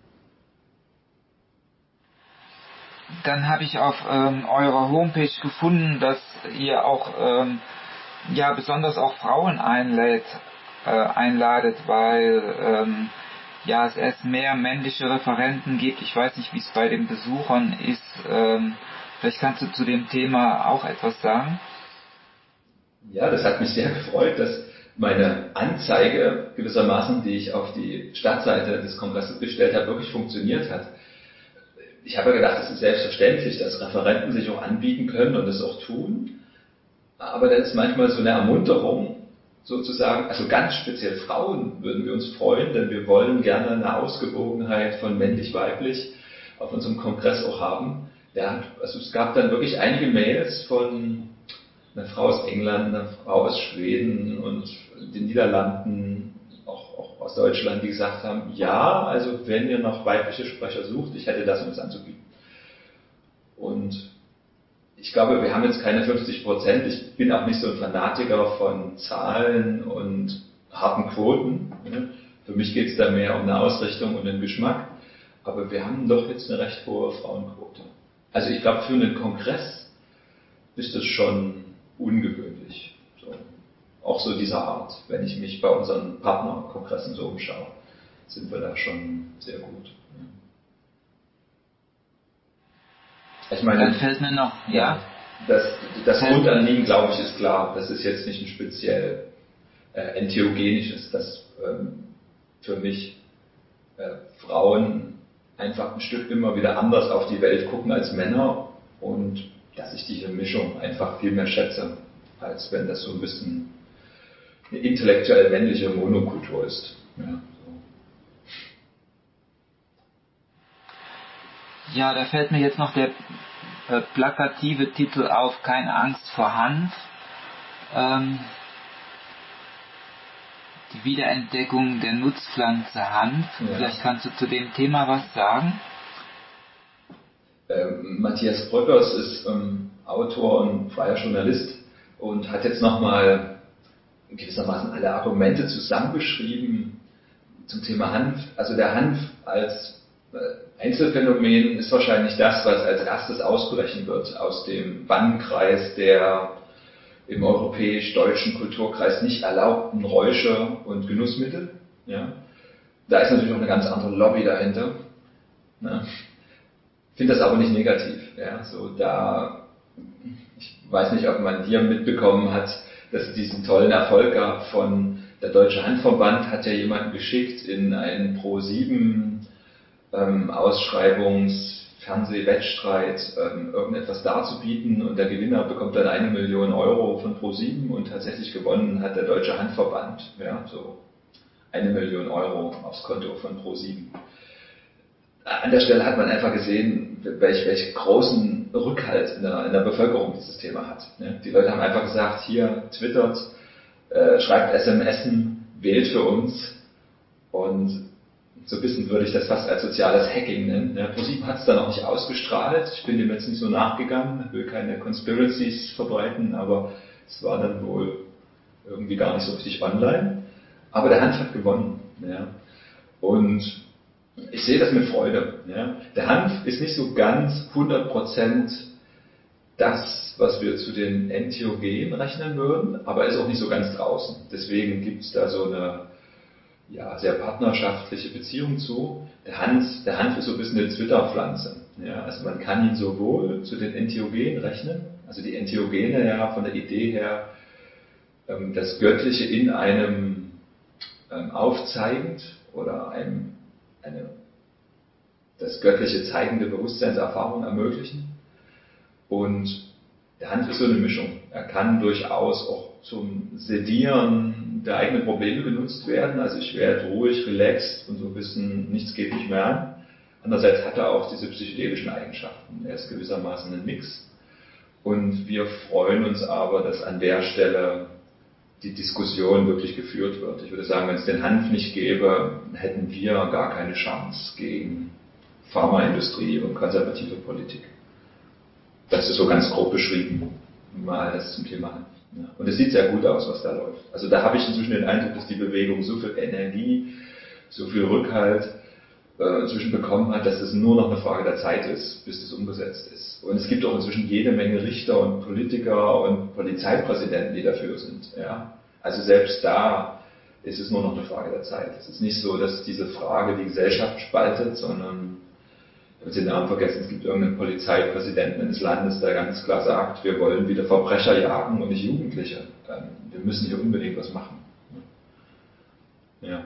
Dann habe ich auf ähm, eurer Homepage gefunden, dass ihr auch ähm, ja besonders auch Frauen einlädt, äh, einladet, weil ähm, ja es erst mehr männliche Referenten gibt. Ich weiß nicht, wie es bei den Besuchern ist. Ähm, vielleicht kannst du zu dem Thema auch etwas sagen. Ja, das hat mich sehr gefreut, dass meine Anzeige gewissermaßen, die ich auf die Startseite des Kongresses gestellt habe, wirklich funktioniert hat. Ich habe gedacht, es ist selbstverständlich, dass Referenten sich auch anbieten können und es auch tun. Aber dann ist manchmal so eine Ermunterung, sozusagen, also ganz speziell Frauen würden wir uns freuen, denn wir wollen gerne eine Ausgewogenheit von männlich-weiblich auf unserem Kongress auch haben. Ja, also es gab dann wirklich einige Mails von einer Frau aus England, einer Frau aus Schweden und den Niederlanden, auch, auch aus Deutschland, die gesagt haben, ja, also wenn ihr noch weibliche Sprecher sucht, ich hätte das und das anzubieten. Und ich glaube, wir haben jetzt keine fünfzig Prozent. Ich bin auch nicht so ein Fanatiker von Zahlen und harten Quoten. Für mich geht es da mehr um eine Ausrichtung und einen Geschmack. Aber wir haben doch jetzt eine recht hohe Frauenquote. Also ich glaube, für einen Kongress ist das schon ungewöhnlich. So. Auch so dieser Art. Wenn ich mich bei unseren Partnerkongressen so umschaue, sind wir da schon sehr gut. Ich meine, dann fällt mir noch, ja, ja das, das Grundanliegen, glaube ich, ist klar. Das ist jetzt nicht ein speziell äh, entheogenisches, dass ähm, für mich äh, Frauen einfach ein Stück immer wieder anders auf die Welt gucken als Männer, und dass ich diese Mischung einfach viel mehr schätze, als wenn das so ein bisschen eine intellektuell männliche Monokultur ist. Ja, so. Ja, da fällt mir jetzt noch der äh, plakative Titel auf, Keine Angst vor Hanf. Ähm, die Wiederentdeckung der Nutzpflanze Hanf. Ja. Vielleicht kannst du zu dem Thema was sagen? Ähm, Matthias Bröckers ist ähm, Autor und freier Journalist und hat jetzt nochmal gewissermaßen alle Argumente zusammengeschrieben zum Thema Hanf. Also der Hanf als äh, Einzelfänomen ist wahrscheinlich das, was als erstes ausbrechen wird aus dem Bannkreis der im europäisch-deutschen Kulturkreis nicht erlaubten Räusche und Genussmittel. Ja. Da ist natürlich auch eine ganz andere Lobby dahinter. Ja. Ich finde das aber nicht negativ. Ja. So, da, ich weiß nicht, ob man hier mitbekommen hat, dass es diesen tollen Erfolg gab von der Deutsche Hanfverband, hat ja jemanden geschickt in einen Pro sieben ähm, Ausschreibungs Fernsehwettstreit, ähm, irgendetwas darzubieten, und der Gewinner bekommt dann eine Million Euro von Pro sieben, und tatsächlich gewonnen hat der Deutsche Hanfverband. Ja, so eine Million Euro aufs Konto von ProSieben. An der Stelle hat man einfach gesehen, welch, welch großen Rückhalt in der, in der Bevölkerung dieses Thema hat. Die Leute haben einfach gesagt, hier twittert, äh, schreibt S M S, wählt für uns, und so ein bisschen würde ich das fast als soziales Hacking nennen. Ja, ProSieben hat es dann auch nicht ausgestrahlt. Ich bin dem jetzt nicht so nachgegangen, will keine Conspiracies verbreiten, aber es war dann wohl irgendwie gar nicht so richtig online. Aber der Hanf hat gewonnen. Ja. Und ich sehe das mit Freude. Ja. Der Hanf ist nicht so ganz hundert Prozent das, was wir zu den Entheogenen rechnen würden, aber er ist auch nicht so ganz draußen. Deswegen gibt es da so eine ja, sehr partnerschaftliche Beziehung zu. Der Hanf, der Hanf ist so ein bisschen eine Twitter-Pflanze. Ja, also man kann ihn sowohl zu den Entheogenen rechnen, also die Entheogene ja von der Idee her, das Göttliche in einem aufzeigend oder einem eine, das göttliche zeigende Bewusstseinserfahrung ermöglichen. Und der Hanf ist so eine Mischung. Er kann durchaus auch zum Sedieren der eigenen Probleme genutzt werden. Also ich werde ruhig, relaxed und so ein bisschen nichts geht mich mehr an. Andererseits hat er auch diese psychedelischen Eigenschaften. Er ist gewissermaßen ein Mix. Und wir freuen uns aber, dass an der Stelle die Diskussion wirklich geführt wird. Ich würde sagen, wenn es den Hanf nicht gäbe, hätten wir gar keine Chance gegen Pharmaindustrie und konservative Politik. Das ist so ganz grob beschrieben, mal das zum Thema Hanf. Ja. Und es sieht sehr gut aus, was da läuft. Also da habe ich inzwischen den Eindruck, dass die Bewegung so viel Energie, so viel Rückhalt äh, inzwischen bekommen hat, dass es nur noch eine Frage der Zeit ist, bis das umgesetzt ist. Und es gibt auch inzwischen jede Menge Richter und Politiker und Polizeipräsidenten, die dafür sind. Ja. Also selbst da ist es nur noch eine Frage der Zeit. Es ist nicht so, dass diese Frage die Gesellschaft spaltet, sondern, ich habe jetzt den Namen vergessen, es gibt irgendeinen Polizeipräsidenten eines Landes, der ganz klar sagt, wir wollen wieder Verbrecher jagen und nicht Jugendliche. Wir müssen hier unbedingt was machen. Ja.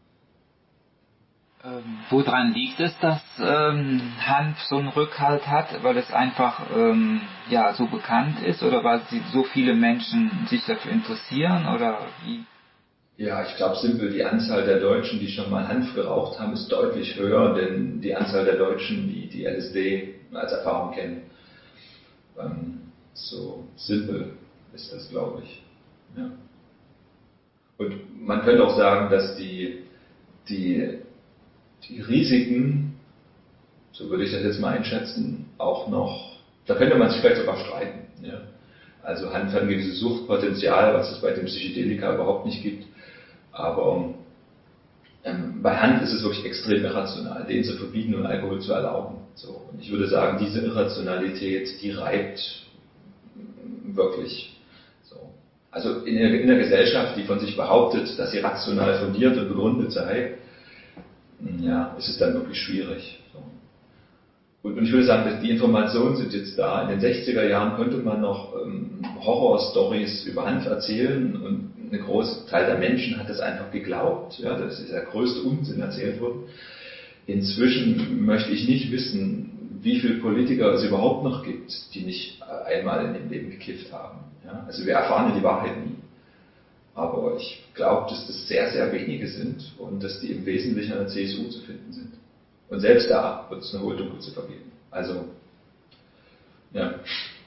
Ähm, woran liegt es, dass ähm, Hanf so einen Rückhalt hat? Weil es einfach ähm, ja so bekannt ist oder weil sie so viele Menschen sich dafür interessieren oder wie? Ja, ich glaube simpel, die Anzahl der Deutschen, die schon mal Hanf geraucht haben, ist deutlich höher, denn die Anzahl der Deutschen, die die L S D als Erfahrung kennen. Ähm, so simpel ist das, glaube ich. Ja. Und man könnte auch sagen, dass die, die, die Risiken, so würde ich das jetzt mal einschätzen, auch noch, da könnte man sich vielleicht sogar streiten. Ja. Also Hanf hat ein gewisses Suchtpotenzial, was es bei den Psychedelika überhaupt nicht gibt. Aber ähm, bei Hanf ist es wirklich extrem irrational, den zu verbieten und Alkohol zu erlauben. So. Und ich würde sagen, diese Irrationalität, die reibt wirklich. So. Also in der, in der Gesellschaft, die von sich behauptet, dass sie rational fundiert und begründet sei, ja, ist es dann wirklich schwierig. So. Und, und ich würde sagen, dass die Informationen sind jetzt da. In den sechziger Jahren konnte man noch ähm, Horror-Stories über Hanf erzählen und ein großer Teil der Menschen hat das einfach geglaubt. Ja, das ist der größte Unsinn erzählt worden. Inzwischen möchte ich nicht wissen, wie viele Politiker es überhaupt noch gibt, die nicht einmal in ihrem Leben gekifft haben. Ja, also wir erfahren ja die Wahrheit nie. Aber ich glaube, dass das sehr, sehr wenige sind und dass die im Wesentlichen an der C S U zu finden sind. Und selbst da wird es eine hohe Dunkelziffer geben. Also, ja.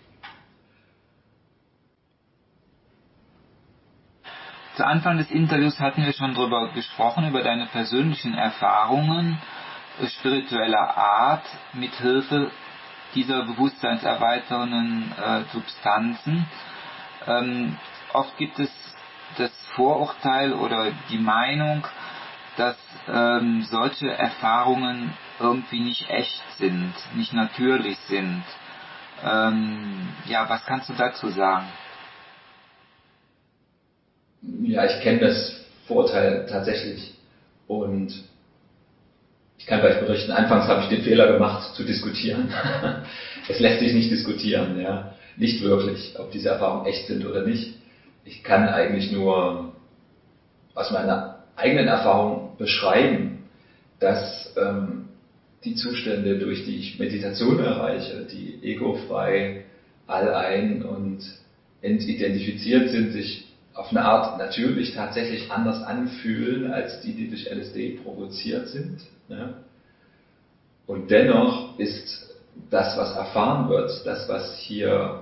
Zu Anfang des Interviews hatten wir schon darüber gesprochen, über deine persönlichen Erfahrungen spiritueller Art mit Hilfe dieser bewusstseinserweiternden äh, Substanzen. Ähm, oft gibt es das Vorurteil oder die Meinung, dass ähm, solche Erfahrungen irgendwie nicht echt sind, nicht natürlich sind. Ähm, ja, was kannst du dazu sagen? Ja, ich kenne das Vorurteil tatsächlich und ich kann vielleicht berichten, anfangs habe ich den Fehler gemacht, zu diskutieren. Es lässt sich nicht diskutieren, ja, nicht wirklich, ob diese Erfahrungen echt sind oder nicht. Ich kann eigentlich nur aus meiner eigenen Erfahrung beschreiben, dass ähm, die Zustände, durch die ich Meditation erreiche, die egofrei, allein und entidentifiziert sind, sich auf eine Art natürlich tatsächlich anders anfühlen als die, die durch L S D provoziert sind. Ja. Und dennoch ist das, was erfahren wird, das, was hier,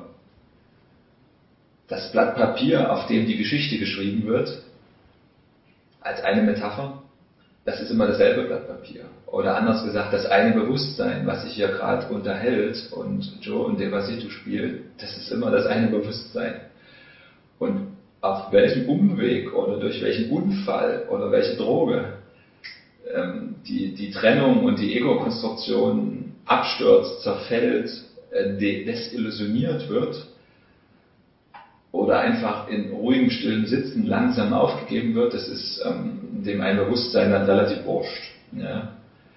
das Blatt Papier, auf dem die Geschichte geschrieben wird, als eine Metapher, das ist immer dasselbe Blatt Papier. Oder anders gesagt, das eine Bewusstsein, was sich hier gerade unterhält und Joe und Despacito spielen, das ist immer das eine Bewusstsein. Und auf welchem Umweg oder durch welchen Unfall oder welche Droge ähm, die, die Trennung und die Ego-Konstruktion abstürzt, zerfällt, äh, desillusioniert wird oder einfach in ruhigem, stillen Sitzen langsam aufgegeben wird, das ist ähm, dem ein Bewusstsein dann relativ wurscht. Ja.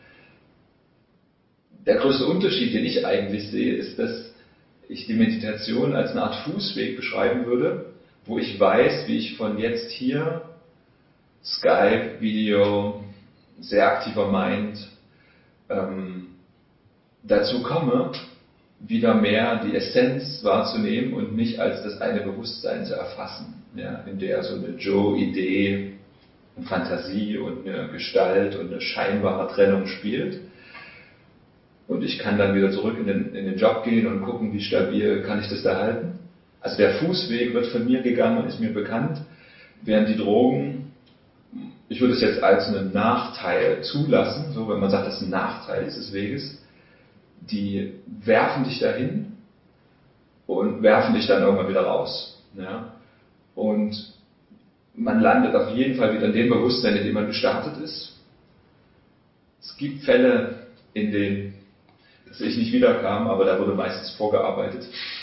Der größte Unterschied, den ich eigentlich sehe, ist, dass ich die Meditation als eine Art Fußweg beschreiben würde, wo ich weiß, wie ich von jetzt hier, Skype, Video, sehr aktiver Mind, ähm, dazu komme, wieder mehr die Essenz wahrzunehmen und mich als das eine Bewusstsein zu erfassen, ja, in der so eine Joe-Idee, eine Fantasie und eine Gestalt und eine scheinbare Trennung spielt. Und ich kann dann wieder zurück in den, in den Job gehen und gucken, wie stabil kann ich das da halten. Also der Fußweg wird von mir gegangen und ist mir bekannt, während die Drogen, ich würde es jetzt als einen Nachteil zulassen, so wenn man sagt, das ist ein Nachteil dieses Weges, die werfen dich dahin und werfen dich dann irgendwann wieder raus. Ja? Und man landet auf jeden Fall wieder in dem Bewusstsein, in dem man gestartet ist. Es gibt Fälle, in denen dass ich nicht wiederkam, aber da wurde meistens vorgearbeitet.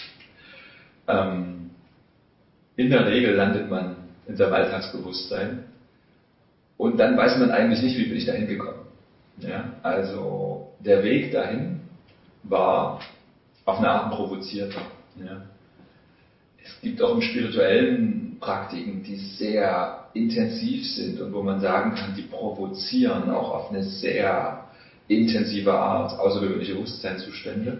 Ähm, in der Regel landet man in seinem Alltagsbewusstsein und dann weiß man eigentlich nicht, wie bin ich dahin gekommen. Ja? Also der Weg dahin war auf eine Art provozierter. Ja? Es gibt auch im spirituellen Praktiken, die sehr intensiv sind und wo man sagen kann, die provozieren auch auf eine sehr intensive Art, außergewöhnliche Bewusstseinszustände.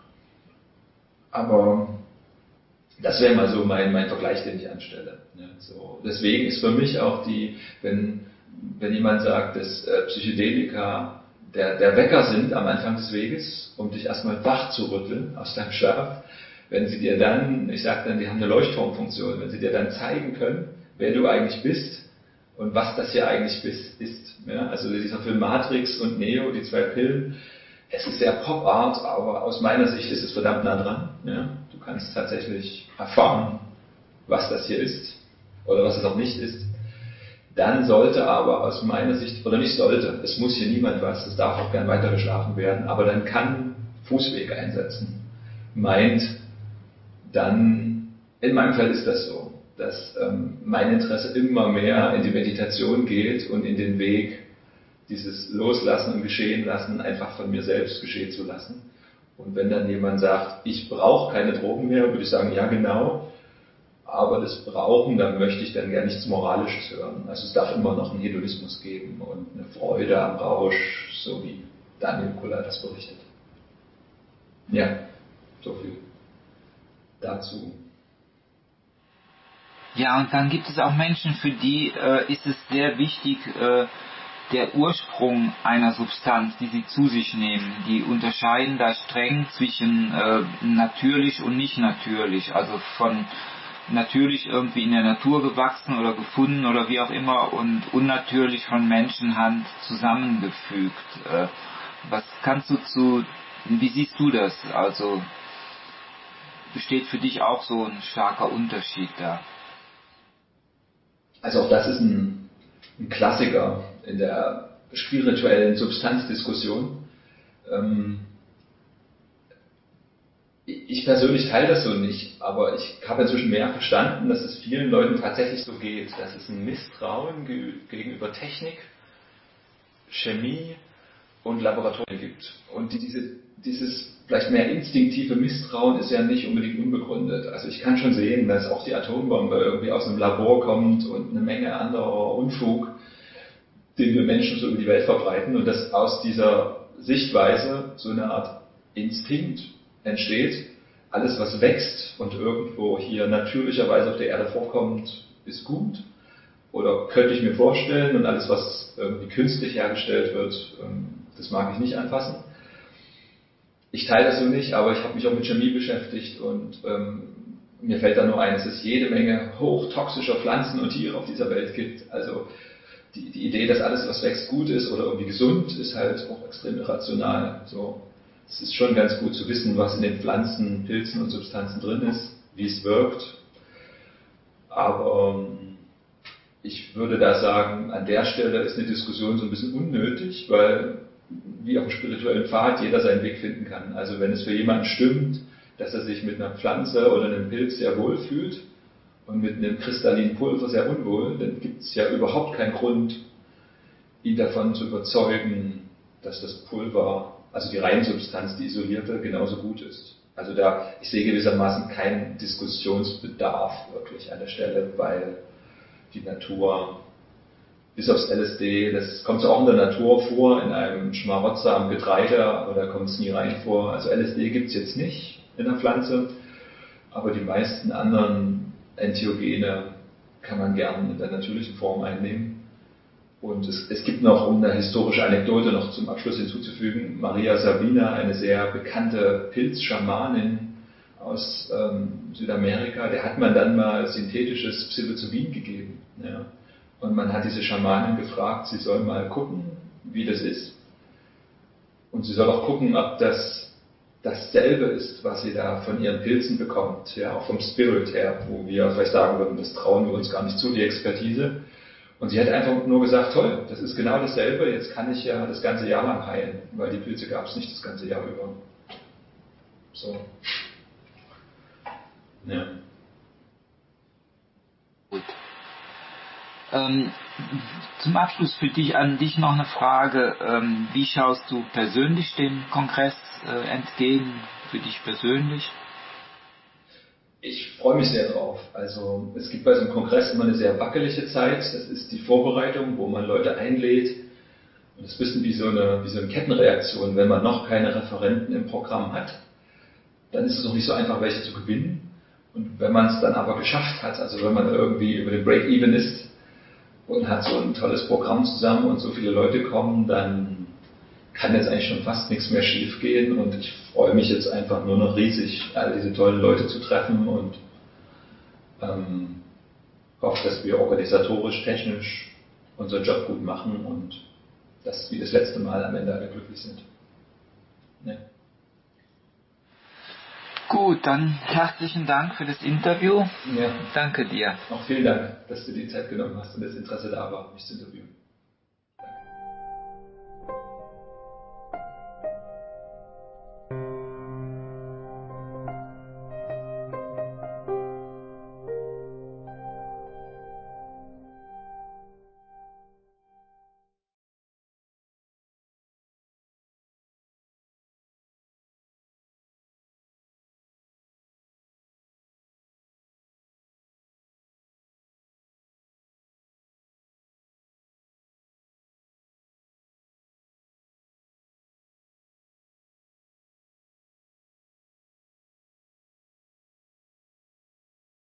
Aber das wäre mal so mein, mein Vergleich, den ich anstelle. Ja, so. Deswegen ist für mich auch die, wenn, wenn jemand sagt, dass äh, Psychedelika der, der Wecker sind am Anfang des Weges, um dich erstmal wach zu rütteln aus deinem Schlaf, wenn sie dir dann, ich sage dann, die haben eine Leuchtturmfunktion, wenn sie dir dann zeigen können, wer du eigentlich bist und was das hier eigentlich bist, ist. Ja, also dieser Film Matrix und Neo, die zwei Pillen, es ist sehr Pop-Art, aber aus meiner Sicht ist es verdammt nah dran. Ja, du kannst tatsächlich erfahren, was das hier ist oder was es auch nicht ist. Dann sollte aber aus meiner Sicht, oder nicht sollte, es muss hier niemand was, es darf auch gern weiter geschlafen werden, aber dann kann Fußweg einsetzen. Meint, dann, in meinem Fall ist das so, dass ähm, mein Interesse immer mehr in die Meditation geht und in den Weg, dieses Loslassen und Geschehen lassen, einfach von mir selbst geschehen zu lassen. Und wenn dann jemand sagt, ich brauche keine Drogen mehr, würde ich sagen, ja genau, aber das Brauchen, da möchte ich dann gar nichts Moralisches hören. Also es darf immer noch einen Hedonismus geben und eine Freude am Rausch, so wie Daniel Kuller das berichtet. Ja, so viel dazu. Ja, und dann gibt es auch Menschen, für die äh, ist es sehr wichtig, äh, der Ursprung einer Substanz, die sie zu sich nehmen. Die unterscheiden da streng zwischen äh, natürlich und nicht natürlich, also von natürlich irgendwie in der Natur gewachsen oder gefunden oder wie auch immer und unnatürlich von Menschenhand zusammengefügt. Äh, was kannst du zu, wie siehst du das? Also besteht für dich auch so ein starker Unterschied da? Also auch das ist ein, ein Klassiker in der spirituellen Substanzdiskussion. Ähm, ich persönlich teile das so nicht, aber ich habe inzwischen mehr verstanden, dass es vielen Leuten tatsächlich so geht, dass es ein Misstrauen ge- gegenüber Technik, Chemie und Laboratorien gibt. Und diese, dieses vielleicht mehr instinktive Misstrauen ist ja nicht unbedingt unbegründet. Also ich kann schon sehen, dass auch die Atombombe irgendwie aus einem Labor kommt und eine Menge anderer Unfug, den wir Menschen so über die Welt verbreiten und dass aus dieser Sichtweise so eine Art Instinkt entsteht. Alles, was wächst und irgendwo hier natürlicherweise auf der Erde vorkommt, ist gut oder könnte ich mir vorstellen, und alles, was irgendwie künstlich hergestellt wird, das mag ich nicht anfassen. Ich teile das so nicht, aber ich habe mich auch mit Chemie beschäftigt und ähm, mir fällt da nur ein, dass es jede Menge hochtoxischer Pflanzen und Tiere auf dieser Welt gibt. Also die, die Idee, dass alles, was wächst, gut ist oder irgendwie gesund, ist halt auch extrem irrational. So, es ist schon ganz gut zu wissen, was in den Pflanzen, Pilzen und Substanzen drin ist, wie es wirkt. Aber ähm, ich würde da sagen, an der Stelle ist eine Diskussion so ein bisschen unnötig, weil wie auf dem spirituellen Pfad jeder seinen Weg finden kann. Also wenn es für jemanden stimmt, dass er sich mit einer Pflanze oder einem Pilz sehr wohl fühlt und mit einem kristallinen Pulver sehr unwohl, dann gibt es ja überhaupt keinen Grund, ihn davon zu überzeugen, dass das Pulver, also die Reinsubstanz, die isolierte, genauso gut ist. Also da, ich sehe gewissermaßen keinen Diskussionsbedarf wirklich an der Stelle, weil die Natur, bis aufs L S D, das kommt auch in der Natur vor, in einem Schmarotzer am Getreide, aber da kommt es nie rein vor. Also L S D gibt es jetzt nicht in der Pflanze, aber die meisten anderen Entheogene kann man gern in der natürlichen Form einnehmen. Und es, es gibt noch, um eine historische Anekdote noch zum Abschluss hinzuzufügen, Maria Sabina, eine sehr bekannte Pilzschamanin aus ähm, Südamerika, der hat man dann mal synthetisches Psilocybin gegeben. Ja. Und man hat diese Schamanin gefragt, sie soll mal gucken, wie das ist. Und sie soll auch gucken, ob das dasselbe ist, was sie da von ihren Pilzen bekommt, ja, auch vom Spirit her, wo wir vielleicht sagen würden, das trauen wir uns gar nicht zu, die Expertise. Und sie hat einfach nur gesagt, toll, das ist genau dasselbe, jetzt kann ich ja das ganze Jahr lang heilen, weil die Pilze gab es nicht das ganze Jahr über. So. Ja. Gut. Ähm, zum Abschluss für dich, an dich noch eine Frage. Ähm, wie schaust du persönlich dem Kongress äh, entgegen, für dich persönlich? Ich freue mich sehr drauf. Also es gibt bei so einem Kongress immer eine sehr wackelige Zeit. Das ist die Vorbereitung, wo man Leute einlädt. Und das ist ein bisschen wie so eine, wie so eine Kettenreaktion. Wenn man noch keine Referenten im Programm hat, dann ist es auch nicht so einfach, welche zu gewinnen. Und wenn man es dann aber geschafft hat, also wenn man irgendwie über den Break-Even ist, und hat so ein tolles Programm zusammen und so viele Leute kommen, dann kann jetzt eigentlich schon fast nichts mehr schief gehen und ich freue mich jetzt einfach nur noch riesig, all diese tollen Leute zu treffen und ähm, hoffe, dass wir organisatorisch, technisch unseren Job gut machen und dass wie das letzte Mal am Ende alle glücklich sind. Ja. Gut, dann herzlichen Dank für das Interview. Ja. Danke dir. Auch vielen Dank, dass du die Zeit genommen hast und das Interesse da war, mich zu interviewen.